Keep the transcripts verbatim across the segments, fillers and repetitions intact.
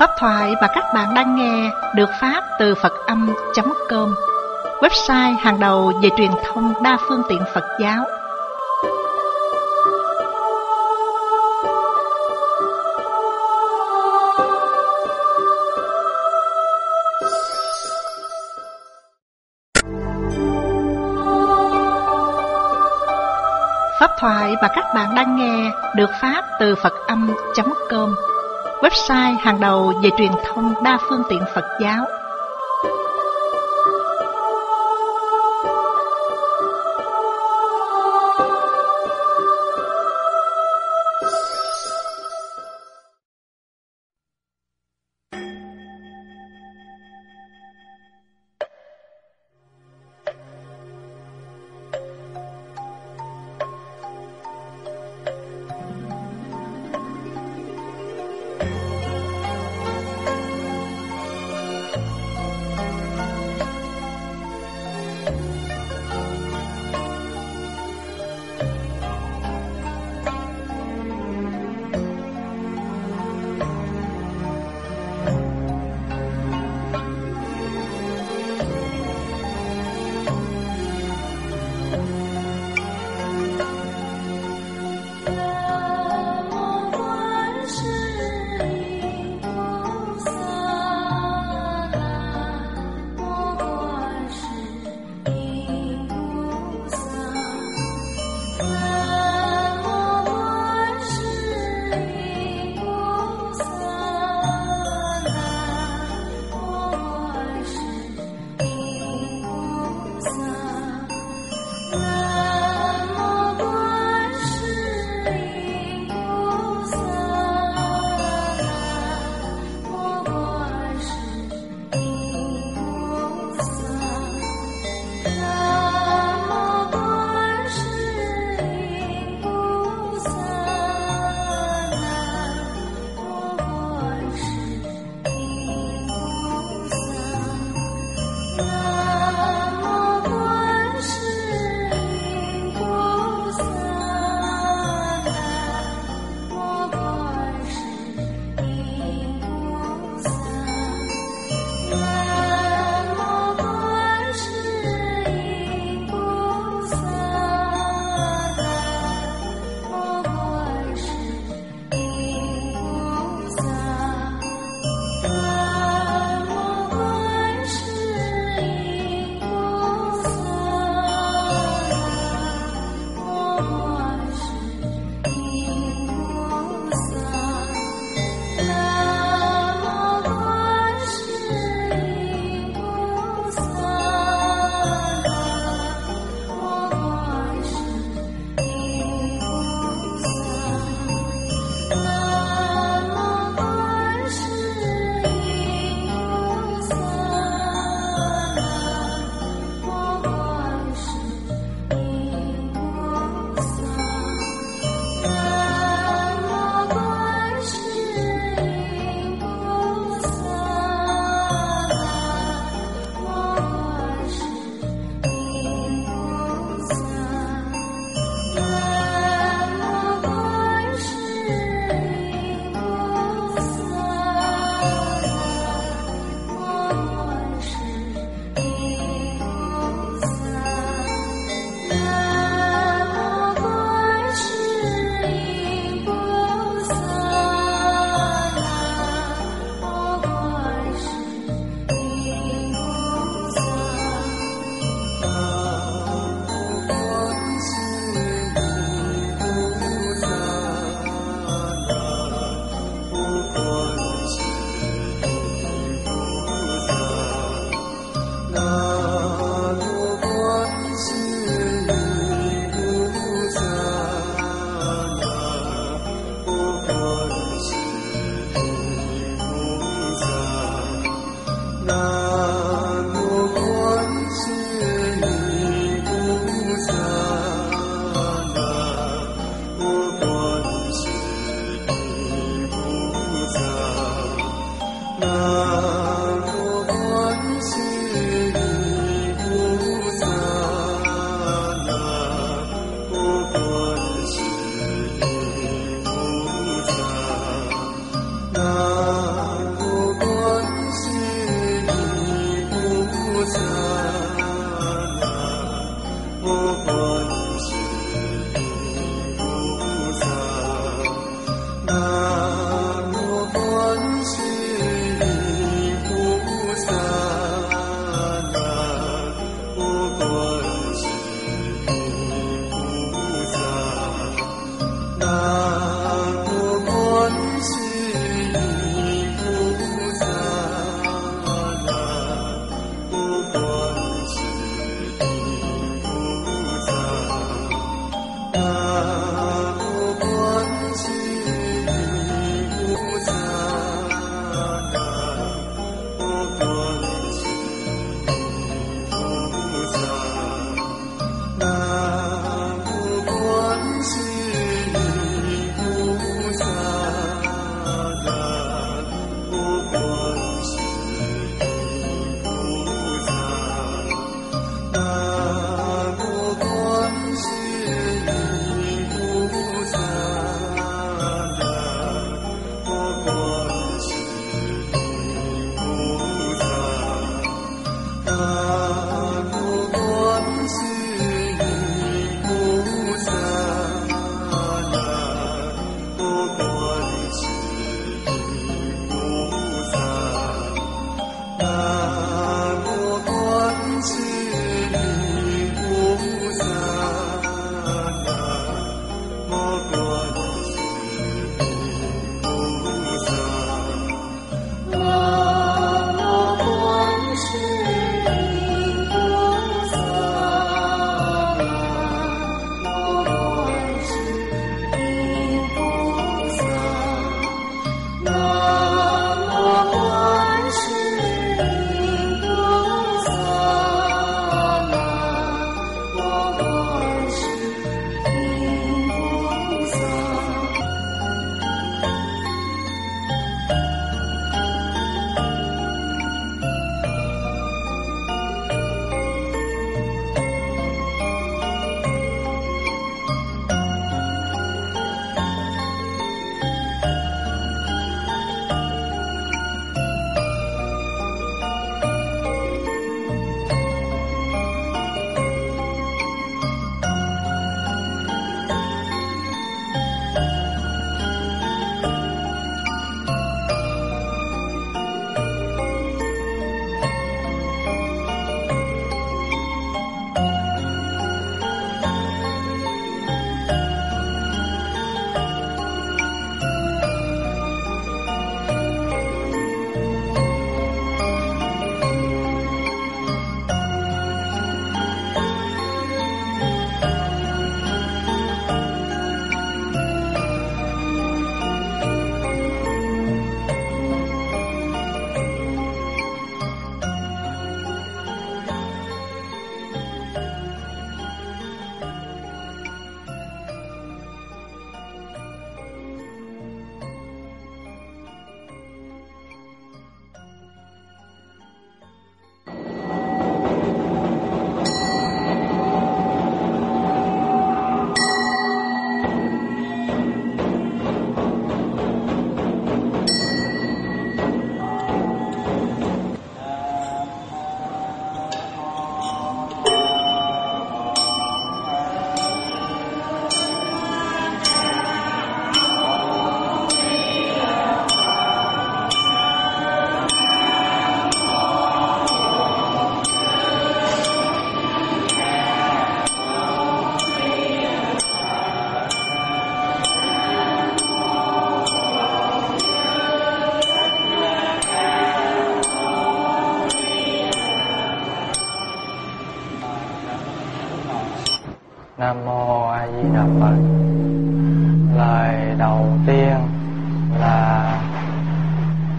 Pháp thoại mà các bạn đang nghe được phát từ Phật âm chấm com, website hàng đầu về truyền thông đa phương tiện Phật giáo. Pháp thoại mà các bạn đang nghe được phát từ Phật âm chấm com, website hàng đầu về truyền thông đa phương tiện Phật giáo.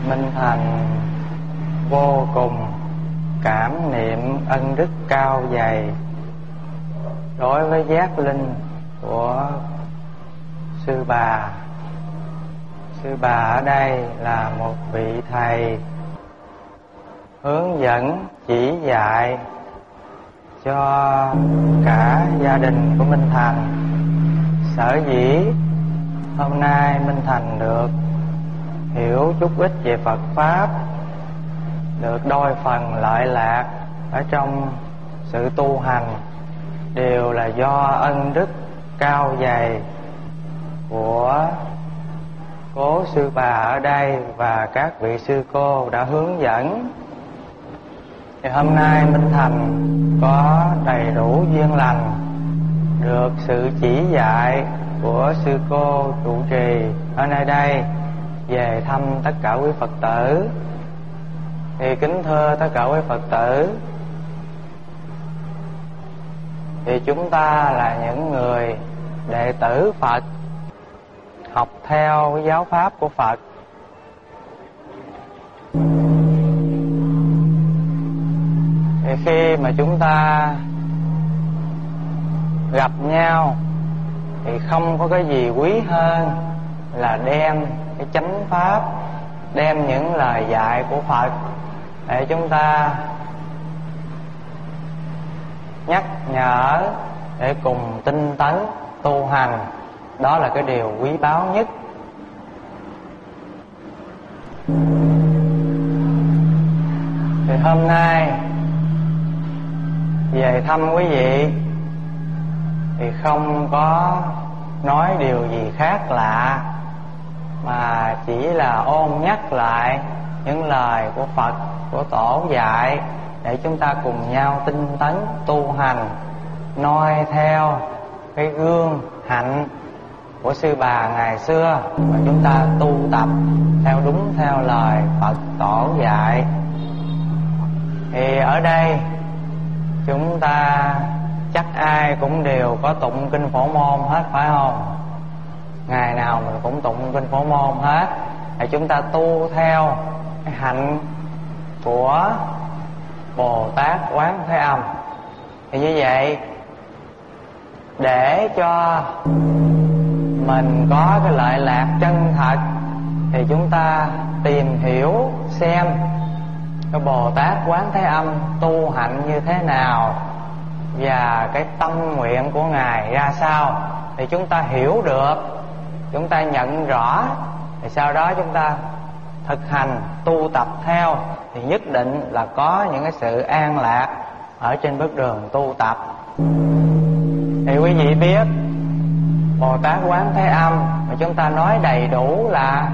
Minh Thành vô cùng cảm niệm ân đức cao dày đối với giác linh của sư bà. Sư bà ở đây là một vị thầy hướng dẫn chỉ dạy cho cả gia đình của Minh Thành. Sở dĩ hôm nay Minh Thành được hiểu chút ít về Phật Pháp, được đôi phần lợi lạc ở trong sự tu hành, đều là do ân đức cao dày của cố sư bà ở đây và các vị sư cô đã hướng dẫn. Thì hôm nay Minh Thành có đầy đủ duyên lành, được sự chỉ dạy của sư cô trụ trì ở nơi đây về thăm tất cả quý Phật tử. Thì kính thưa tất cả quý Phật tử, thì chúng ta là những người đệ tử Phật, học theo cái giáo pháp của Phật. Thì khi mà chúng ta gặp nhau thì không có cái gì quý hơn là đem cái chánh pháp, đem những lời dạy của Phật để chúng ta nhắc nhở, để cùng tinh tấn tu hành. Đó là cái điều quý báu nhất. Thì hôm nay về thăm quý vị thì không có nói điều gì khác lạ, mà chỉ là ôn nhắc lại những lời của Phật, của Tổ dạy, để chúng ta cùng nhau tinh tấn tu hành, noi theo cái gương hạnh của sư bà ngày xưa, mà chúng ta tu tập theo đúng theo lời Phật Tổ dạy. Thì ở đây chúng ta chắc ai cũng đều có tụng kinh Phổ Môn hết, phải không? Ngày nào mình cũng tụng kinh Phổ Môn hết. Thì chúng ta tu theo cái hạnh của Bồ Tát Quán Thế Âm. Thì như vậy, để cho mình có cái lợi lạc chân thật, thì chúng ta tìm hiểu xem cái Bồ Tát Quán Thế Âm tu hạnh như thế nào và cái tâm nguyện của Ngài ra sao, thì chúng ta hiểu được, chúng ta nhận rõ, thì sau đó chúng ta thực hành tu tập theo, thì nhất định là có những cái sự an lạc ở trên bước đường tu tập. Thì quý vị biết Bồ Tát Quán Thế Âm mà chúng ta nói đầy đủ là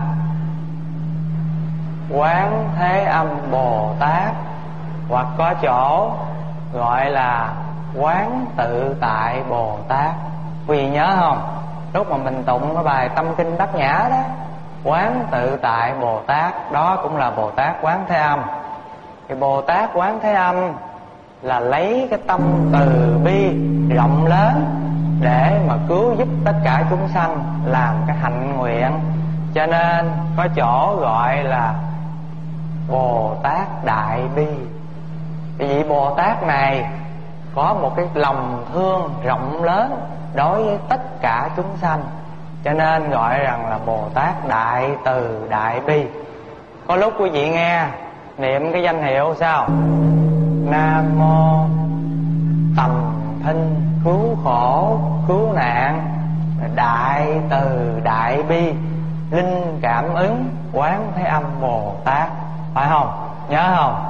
Quán Thế Âm Bồ Tát, hoặc có chỗ gọi là Quán Tự Tại Bồ Tát. Quý vị nhớ không? Lúc mà mình tụng cái bài Tâm Kinh Bát Nhã đó, Quán Tự Tại Bồ Tát, đó cũng là Bồ Tát Quán Thế Âm. Thì Bồ Tát Quán Thế Âm là lấy cái tâm từ bi rộng lớn để mà cứu giúp tất cả chúng sanh, làm cái hạnh nguyện. Cho nên có chỗ gọi là Bồ Tát Đại Bi. Vì vị Bồ Tát này có một cái lòng thương rộng lớn đối với tất cả chúng sanh, cho nên gọi rằng là Bồ Tát Đại Từ Đại Bi. Có lúc quý vị nghe niệm cái danh hiệu sao? Nam Mô Tầm Thinh Cứu Khổ Cứu Nạn Đại Từ Đại Bi Linh Cảm Ứng Quán Thế Âm Bồ Tát. Phải không? Nhớ không?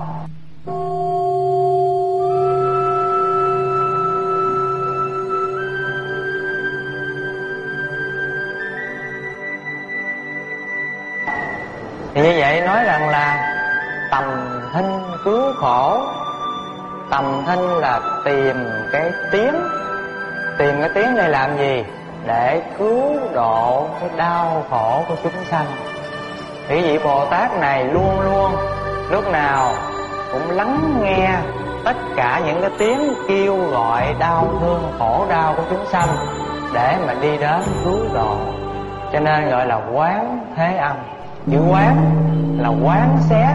Thì như vậy nói rằng là tầm thinh cứu khổ. Tầm thinh là tìm cái tiếng. Tìm cái tiếng để làm gì? Để cứu độ cái đau khổ của chúng sanh. Thì vị Bồ Tát này luôn luôn lúc nào cũng lắng nghe tất cả những cái tiếng kêu gọi đau thương khổ đau của chúng sanh để mà đi đến cứu độ. Cho nên gọi là Quán Thế Âm. Chữ quán là quán xét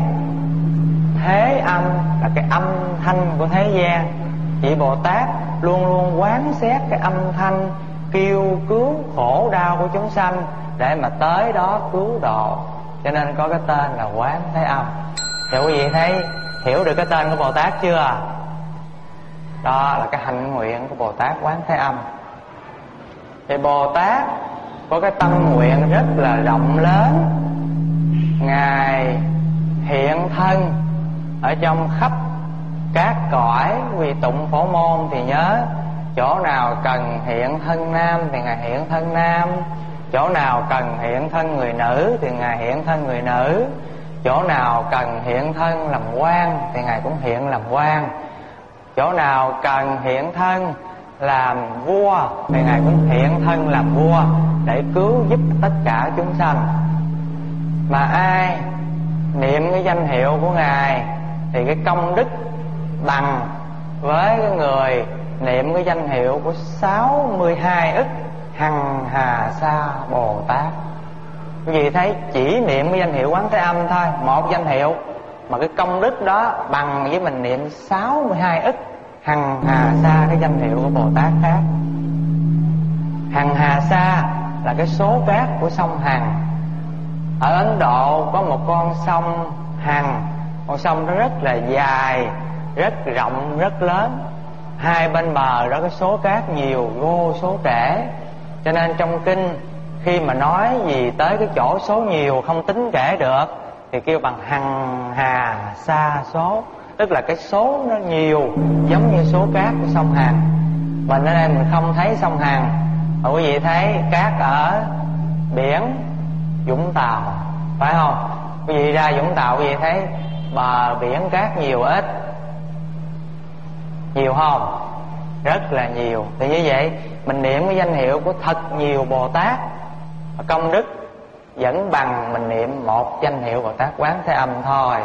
thế âm, là cái âm thanh của thế gian. Vị Bồ Tát luôn luôn quán xét cái âm thanh kêu cứu khổ đau của chúng sanh để mà tới đó cứu độ, cho nên có cái tên là Quán Thế Âm. Thì quý vị thấy hiểu được cái tên của Bồ Tát chưa? Đó là cái hạnh nguyện của Bồ Tát Quán Thế Âm. Thì Bồ Tát có cái tâm nguyện rất là rộng lớn. Ngài hiện thân ở trong khắp các cõi. Vì tụng phổ môn thì nhớ, chỗ nào cần hiện thân nam thì Ngài hiện thân nam, chỗ nào cần hiện thân người nữ thì Ngài hiện thân người nữ, chỗ nào cần hiện thân làm quan thì Ngài cũng hiện làm quan, chỗ nào cần hiện thân làm vua thì Ngài cũng hiện thân làm vua để cứu giúp tất cả chúng sanh. Mà ai niệm cái danh hiệu của Ngài thì cái công đức bằng với cái người niệm cái danh hiệu của sáu mươi hai ức Hằng Hà Sa Bồ Tát. Quý vị thấy chỉ niệm cái danh hiệu Quán Thế Âm thôi, một danh hiệu, mà cái công đức đó bằng với mình niệm sáu mươi hai ức Hằng Hà Sa cái danh hiệu của Bồ Tát khác. Hằng Hà Sa là cái số cát của sông Hằng. Ở Ấn Độ có một con sông Hằng, con sông đó rất là dài, rất rộng, rất lớn. Hai bên bờ đó có số cát nhiều, vô số kể. Cho nên trong kinh khi mà nói gì tới cái chỗ số nhiều không tính kể được thì kêu bằng hằng hà sa số, tức là cái số nó nhiều giống như số cát của sông Hằng. Mình ở đây mình không thấy sông Hằng, mà quý vị thấy cát ở biển Vũng Tàu, phải không? Quý vị ra Vũng Tàu quý vị thấy bờ biển cát nhiều ít? Nhiều không? Rất là nhiều. Thì như vậy mình niệm cái danh hiệu của thật nhiều Bồ Tát, công đức vẫn bằng mình niệm một danh hiệu Bồ Tát Quán Thế Âm thôi.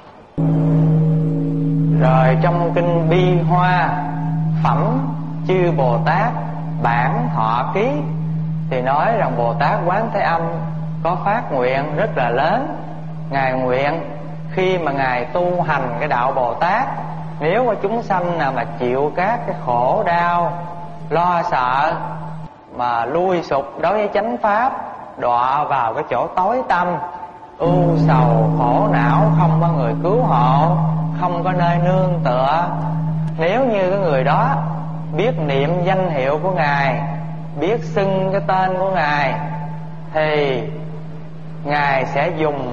Rồi trong kinh Bi Hoa Phẩm Chư Bồ Tát Bản Thọ Ký thì nói rằng Bồ Tát Quán Thế Âm có phát nguyện rất là lớn. Ngài nguyện khi mà Ngài tu hành cái đạo Bồ Tát, nếu mà chúng sanh nào mà chịu các cái khổ đau, lo sợ mà lui sụp đối với chánh pháp, đọa vào cái chỗ tối tăm, ưu sầu khổ não, không có người cứu hộ, không có nơi nương tựa, nếu như cái người đó biết niệm danh hiệu của Ngài, biết xưng cái tên của Ngài, thì Ngài sẽ dùng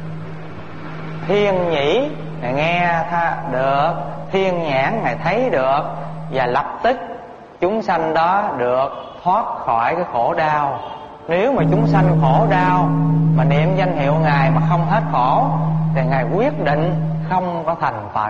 thiên nhĩ Ngài nghe tha được, thiên nhãn Ngài thấy được, và lập tức chúng sanh đó được thoát khỏi cái khổ đau. Nếu mà chúng sanh khổ đau mà niệm danh hiệu Ngài mà không hết khổ thì Ngài quyết định không có thành Phật.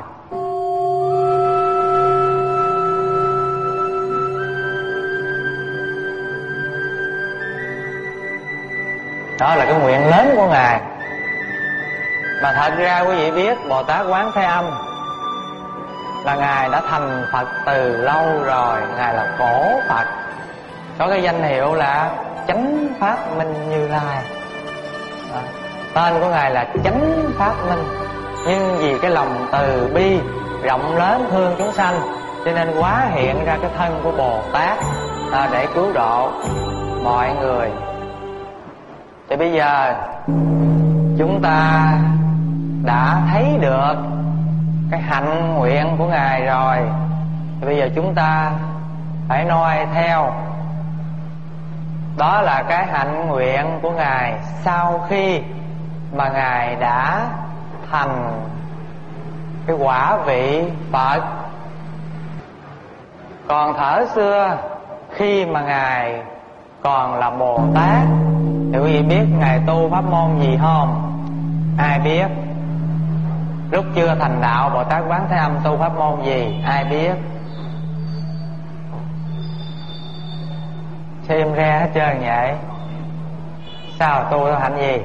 Đó là cái nguyện lớn của Ngài. Mà thật ra quý vị biết Bồ Tát Quán Thế Âm là Ngài đã thành Phật từ lâu rồi. Ngài là cổ Phật, có cái danh hiệu là Chánh Pháp Minh Như Lai. Đó. Tên của Ngài là Chánh Pháp Minh. Nhưng vì cái lòng từ bi rộng lớn thương chúng sanh, cho nên hóa hiện ra cái thân của Bồ Tát à, để cứu độ mọi người. Thì bây giờ chúng ta đã thấy được cái hạnh nguyện của Ngài rồi, thì bây giờ chúng ta phải noi theo. Đó là cái hạnh nguyện của Ngài sau khi mà Ngài đã thành cái quả vị Phật. Còn thở xưa khi mà Ngài còn là Bồ Tát thì quý vị biết Ngài tu pháp môn gì không? Ai biết? Lúc chưa thành đạo Bồ Tát Quán Thế Âm tu pháp môn gì? Ai biết? Xem ra hết trơn vậy. Sao tu hạnh gì?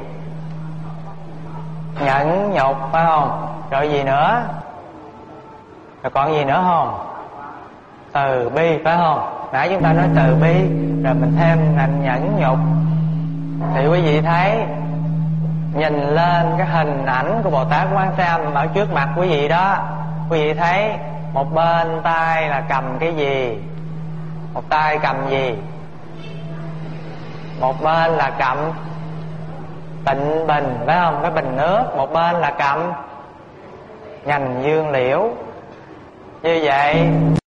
Nhẫn nhục, phải không? Rồi gì nữa? Rồi còn gì nữa không? Từ bi, phải không? Nãy chúng ta nói từ bi, rồi mình thêm ngành nhẫn nhục. Thì quý vị thấy nhìn lên cái hình ảnh của Bồ Tát Quán Thế Âm ở trước mặt quý vị đó, quý vị thấy một bên tay là cầm cái gì? Một tay cầm gì? Một bên là cầm tịnh bình, phải không? Cái bình nước. Một bên là cầm nhành dương liễu. Như vậy